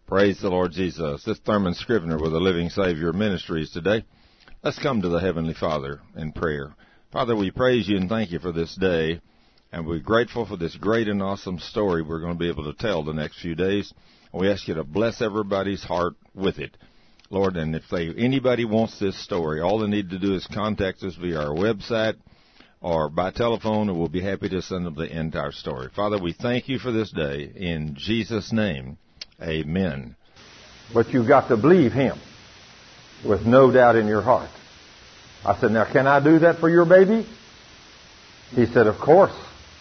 Praise the Lord Jesus. This Thurman Scrivener with the Living Savior Ministries today. Let's come to the Heavenly Father in prayer. Father, we praise you and thank you for this day, and we're grateful for this great and awesome story we're going to be able to tell the next few days. And we ask you to bless everybody's heart with it. Lord, and if anybody wants this story, all they need to do is contact us via our website or by telephone, and we'll be happy to send them the entire story. Father, we thank you for this day. In Jesus' name, amen. But you've got to believe him with no doubt in your heart. I said, now can I do that for your baby? He said, of course.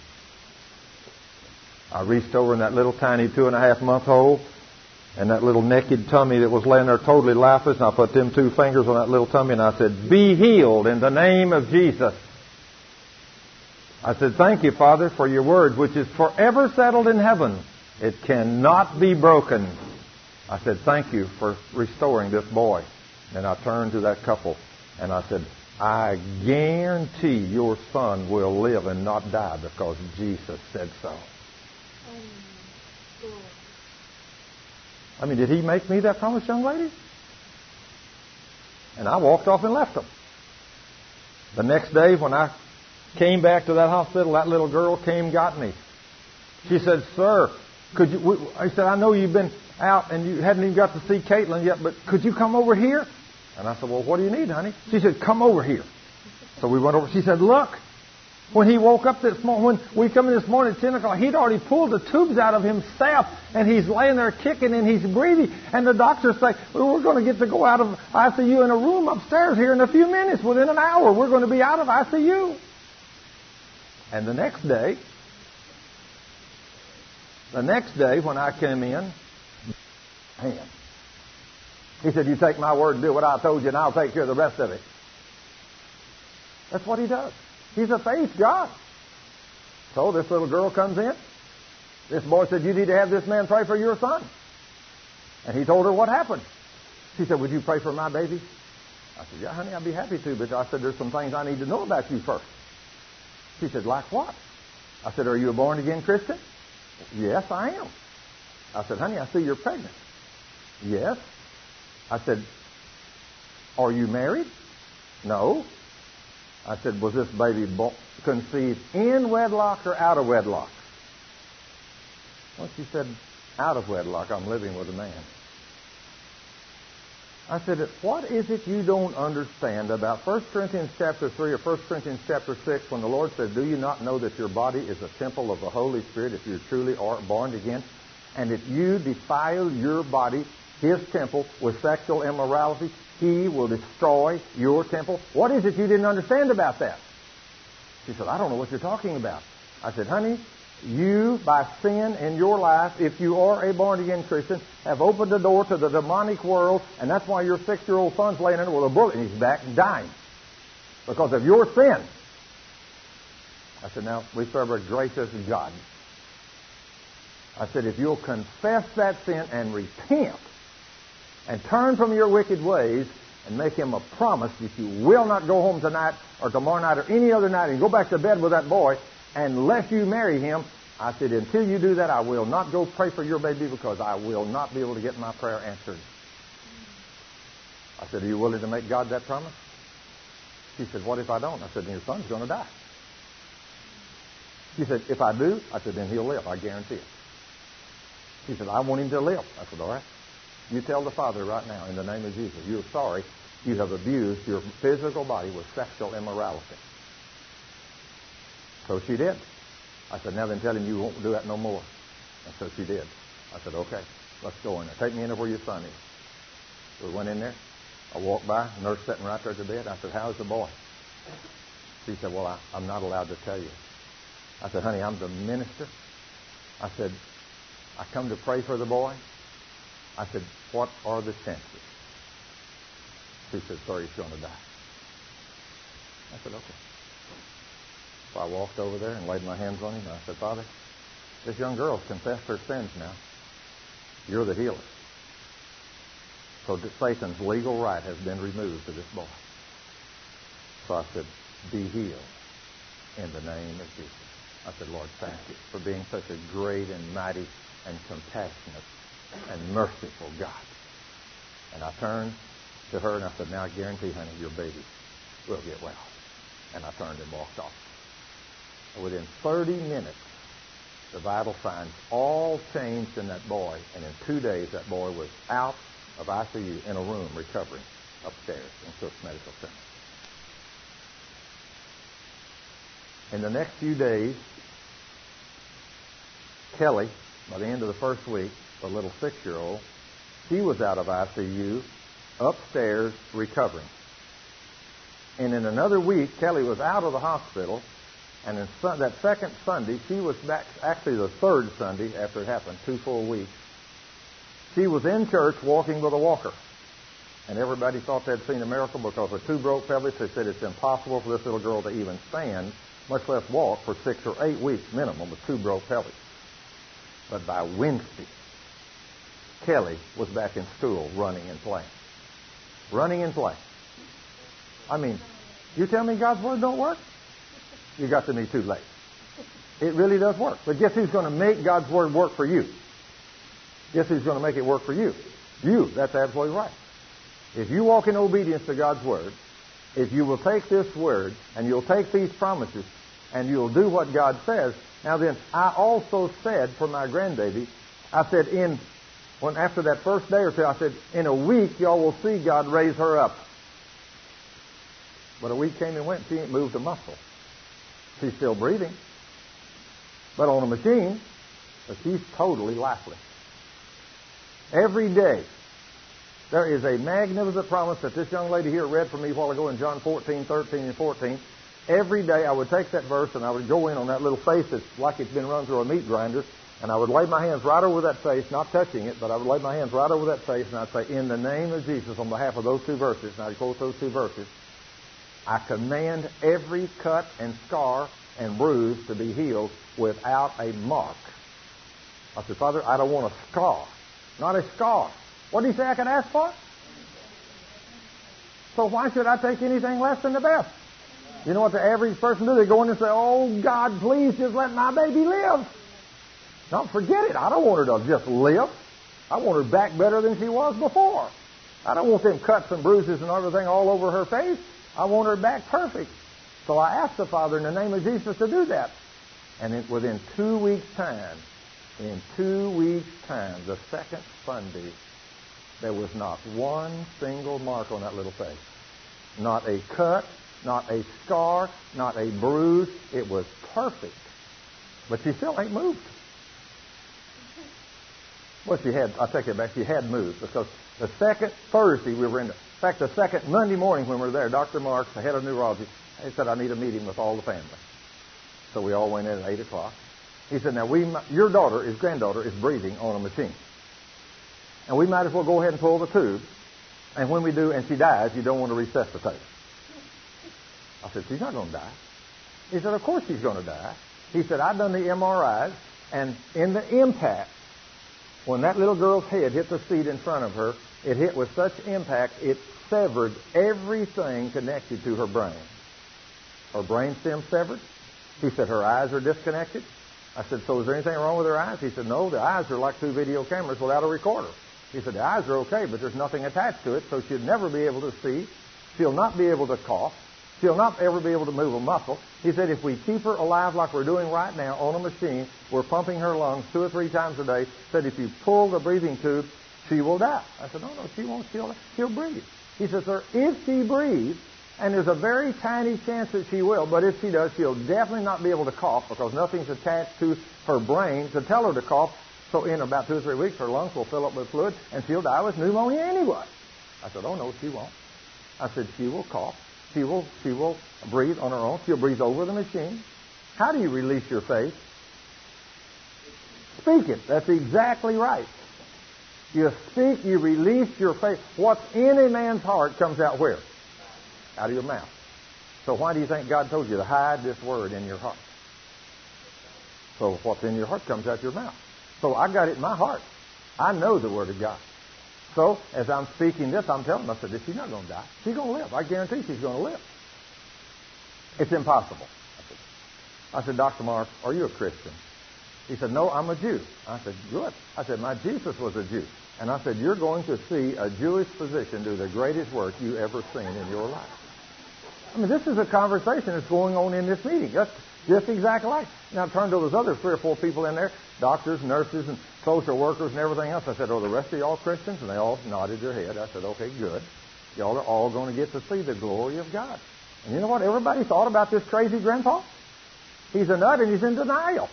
I reached over in that little tiny 2.5-month-old and that little naked tummy that was laying there totally lifeless, and I put them 2 fingers on that little tummy and I said, be healed in the name of Jesus. I said, thank you, Father, for your word, which is forever settled in heaven. It cannot be broken. I said, thank you for restoring this boy. And I turned to that couple and I said, I guarantee your son will live and not die because Jesus said so. I mean, did he make me that promise, young lady? And I walked off and left them. The next day when I came back to that hospital, that little girl came and got me. She said, sir, could you? I said, I know you've been out and you hadn't even got to see Caitlin yet, but could you come over here? And I said, well, what do you need, honey? She said, come over here. So we went over. She said, look, when he woke up this morning, when we come in this morning at 10 o'clock, he'd already pulled the tubes out of himself, and he's laying there kicking and he's breathing. And the doctors say, well, we're going to get to go out of ICU in a room upstairs here in a few minutes. Within an hour, we're going to be out of ICU. And the next day when I came in, man, he said, you take my word and do what I told you, and I'll take care of the rest of it. That's what he does. He's a faith God. So this little girl comes in. This boy said, you need to have this man pray for your son. And he told her what happened. She said, would you pray for my baby? I said, yeah, honey, I'd be happy to, but I said, there's some things I need to know about you first. She said, like what? I said, are you a born-again Christian? Yes, I am. I said, honey, I see you're pregnant. Yes. I said, are you married? No. I said, was this baby conceived in wedlock or out of wedlock? Well, she said, out of wedlock. I'm living with a man. I said, what is it you don't understand about 1 Corinthians chapter 3 or 1 Corinthians chapter 6 when the Lord says, do you not know that your body is a temple of the Holy Spirit if you truly are born again? And if you defile your body, his temple, with sexual immorality, he will destroy your temple. What is it you didn't understand about that? She said, I don't know what you're talking about. I said, honey, you, by sin in your life, if you are a born-again Christian, have opened the door to the demonic world, and that's why your 6-year-old son's laying in there with a bullet in his back and dying. Because of your sin. I said, now, we serve a gracious God. I said, if you'll confess that sin and repent, and turn from your wicked ways and make him a promise that you will not go home tonight or tomorrow night or any other night and go back to bed with that boy unless you marry him. I said, until you do that, I will not go pray for your baby because I will not be able to get my prayer answered. I said, are you willing to make God that promise? She said, what if I don't? I said, then your son's going to die. She said, if I do? I said, then he'll live. I guarantee it. She said, I want him to live. I said, all right. You tell the Father right now, in the name of Jesus, you're sorry you have abused your physical body with sexual immorality. So she did. I said, now then tell him you won't do that no more. And so she did. I said, okay, let's go in there. Take me in there where your son is. We went in there. I walked by, nurse sitting right there at the bed. I said, how's the boy? She said, well, I'm not allowed to tell you. I said, honey, I'm the minister. I said, I come to pray for the boy. I said, what are the chances? She said, sir, he's going to die. I said, okay. So I walked over there and laid my hands on him. And I said, Father, this young girl's confessed her sins now. You're the healer. So Satan's legal right has been removed to this boy. So I said, be healed in the name of Jesus. I said, Lord, thank you for being such a great and mighty and compassionate and merciful God. And I turned to her and I said, now I guarantee, honey, your baby will get well. And I turned and walked off. And within 30 minutes, the vital signs all changed in that boy. And in 2 days, that boy was out of ICU in a room recovering upstairs in Cook Medical Center. In the next few days, Kelly, by the end of the first week, the little 6-year-old, she was out of ICU, upstairs, recovering. And in another week, Kelly was out of the hospital, and in that second Sunday, she was back, actually the third Sunday after it happened, 2 full weeks, she was in church walking with a walker. And everybody thought they'd seen a miracle because with 2 broke pelvis, they said it's impossible for this little girl to even stand, much less walk, for 6 or 8 weeks minimum with 2 broke pelvis. But by Wednesday, Kelly was back in school running and playing. Running and playing. I mean, you tell me God's Word don't work? You got to me too late. It really does work. But guess who's going to make God's Word work for you? Guess who's going to make it work for you? You. That's absolutely right. If you walk in obedience to God's Word, if you will take this Word and you'll take these promises and you'll do what God says, now then, I also said for my grandbaby, I said after that first day or two, I said, in a week y'all will see God raise her up. But a week came and went, she ain't moved a muscle. She's still breathing, but on a machine, but she's totally lifeless. Every day, there is a magnificent promise that this young lady here read for me a while ago in John 14, 13, and 14. Every day I would take that verse and I would go in on that little face that's like it's been run through a meat grinder, and I would lay my hands right over that face, not touching it, but I would lay my hands right over that face, and I'd say, in the name of Jesus, on behalf of those 2 verses, and I'd quote those 2 verses, I command every cut and scar and bruise to be healed without a mark. I said, Father, I don't want a scar. Not a scar. What did he say I could ask for? So why should I take anything less than the best? You know what the average person do? They go in and say, oh, God, please just let my baby live. No, forget it. I don't want her to just live. I want her back better than she was before. I don't want them cuts and bruises and everything all over her face. I want her back perfect. So I asked the Father in the name of Jesus to do that. And within 2 weeks' time, the second Sunday, there was not one single mark on that little face. Not a cut, not a scar, not a bruise. It was perfect. But she still ain't moved. Well, I take it back, she had moved, because the second Thursday we were in fact, the second Monday morning when we were there, Dr. Marks, the head of neurology, he said, I need a meeting with all the family. So we all went in at 8 o'clock. He said, now, your daughter, his granddaughter, is breathing on a machine. And we might as well go ahead and pull the tube. And when we do, and she dies, you don't want to resuscitate her. I said, she's not going to die. He said, of course she's going to die. He said, I've done the MRIs, and in the impact, when that little girl's head hit the seat in front of her, it hit with such impact, it severed everything connected to her brain. Her brain stem severed. He said, her eyes are disconnected. I said, so is there anything wrong with her eyes? He said, no, the eyes are like 2 video cameras without a recorder. He said, the eyes are okay, but there's nothing attached to it, so she'll never be able to see. She'll not be able to cough. She'll not ever be able to move a muscle. He said, if we keep her alive like we're doing right now on a machine, we're pumping her lungs 2 or 3 times a day. Said, if you pull the breathing tube, she will die. I said, no, she won't. She'll breathe. He said, sir, if she breathes, and there's a very tiny chance that she will, but if she does, she'll definitely not be able to cough because nothing's attached to her brain to tell her to cough. So in about 2 or 3 weeks, her lungs will fill up with fluid, and she'll die with pneumonia anyway. I said, oh, no, she won't. I said, she will cough. She will breathe on her own. She'll breathe over the machine. How do you release your faith? Speak it. That's exactly right. You speak, you release your faith. What's in a man's heart comes out where? Out of your mouth. So why do you think God told you to hide this word in your heart? So what's in your heart comes out your mouth. So I got it in my heart. I know the Word of God. So as I'm speaking this, I'm telling them, I said, she's not going to die. She's going to live. I guarantee she's going to live. It's impossible. I said, Dr. Mark, are you a Christian? He said, no, I'm a Jew. I said, good. I said, my Jesus was a Jew. And I said, you're going to see a Jewish physician do the greatest work you ever seen in your life. I mean, this is a conversation that's going on in this meeting. That's just exactly like. Now, I turned to those other 3 or 4 people in there, doctors, nurses, and social workers and everything else. I said, the rest of y'all Christians? And they all nodded their head. I said, okay, good. Y'all are all going to get to see the glory of God. And you know what everybody thought about this crazy grandpa? He's a nut and he's in denial.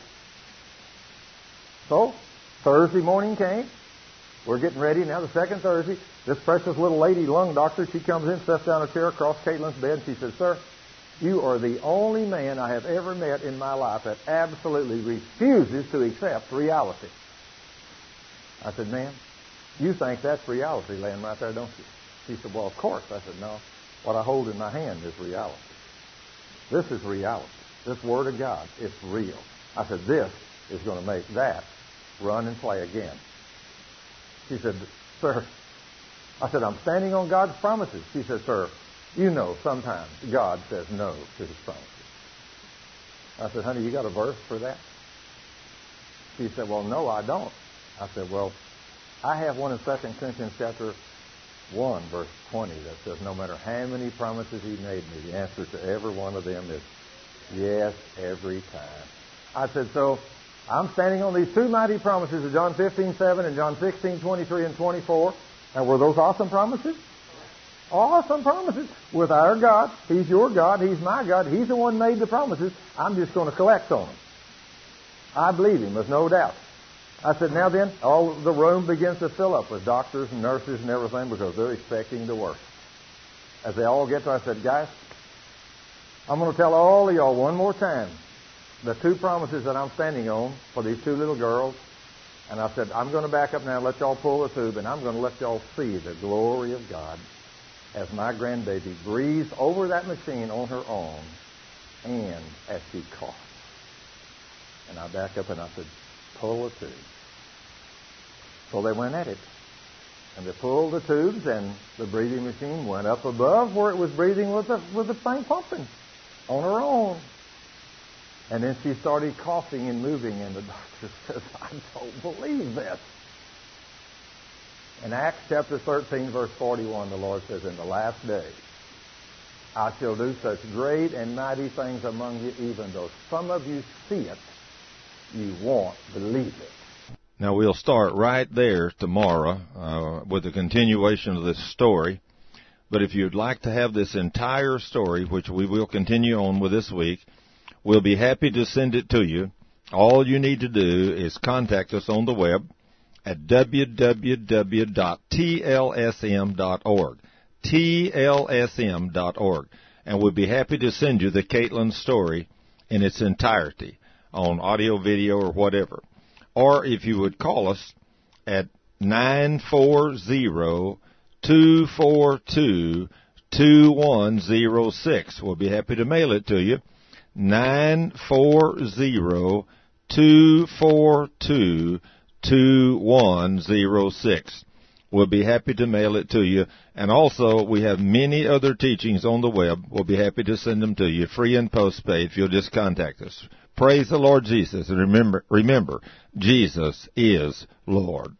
So, Thursday morning came. We're getting ready now, the second Thursday. This precious little lady, lung doctor, she comes in, sits down in a chair across Caitlin's bed, and she says, sir, you are the only man I have ever met in my life that absolutely refuses to accept reality. I said, ma'am, you think that's reality laying right there, don't you? She said, well, of course. I said, no, what I hold in my hand is reality. This is reality. This Word of God, it's real. I said, this is going to make that run and play again. She said, sir, I said, I'm standing on God's promises. She said, sir, you know sometimes God says no to His promises. I said, honey, you got a verse for that? She said, well, no, I don't. I said, well, I have one in 2 Corinthians chapter 1, verse 20 that says, no matter how many promises He made me, the answer to every one of them is yes, every time. I said, so I'm standing on these 2 mighty promises of John 15:7 and John 16:23 and 24. And were those awesome promises? Awesome promises. With our God, He's your God, He's my God, He's the one who made the promises. I'm just going to collect on them. I believe Him, there's no doubt. I said, now then, all the room begins to fill up with doctors and nurses and everything because they're expecting the worst. As they all get there, I said, guys, I'm going to tell all of y'all one more time the 2 promises that I'm standing on for these 2 little girls. And I said, I'm going to back up now and let y'all pull the tube, and I'm going to let y'all see the glory of God as my grandbaby breathes over that machine on her own and as she coughs. And I back up and I said, pull the tube. So they went at it. And they pulled the tubes, and the breathing machine went up above where it was breathing with the thing pumping on her own. And then she started coughing and moving, and the doctor says, I don't believe this. In Acts chapter 13, verse 41, the Lord says, in the last days, I shall do such great and mighty things among you, even though some of you see it, you won't believe it. Now, we'll start right there tomorrow with a continuation of this story. But if you'd like to have this entire story, which we will continue on with this week, we'll be happy to send it to you. All you need to do is contact us on the web at www.tlsm.org. tlsm.org. And we'll be happy to send you the Caitlin story in its entirety on audio, video, or whatever. Or if you would call us at 940-242-2106. We'll be happy to mail it to you. 940-242-2106. We'll be happy to mail it to you. And also, we have many other teachings on the web. We'll be happy to send them to you, free and postpaid, if you'll just contact us. Praise the Lord Jesus. And remember, Jesus is Lord.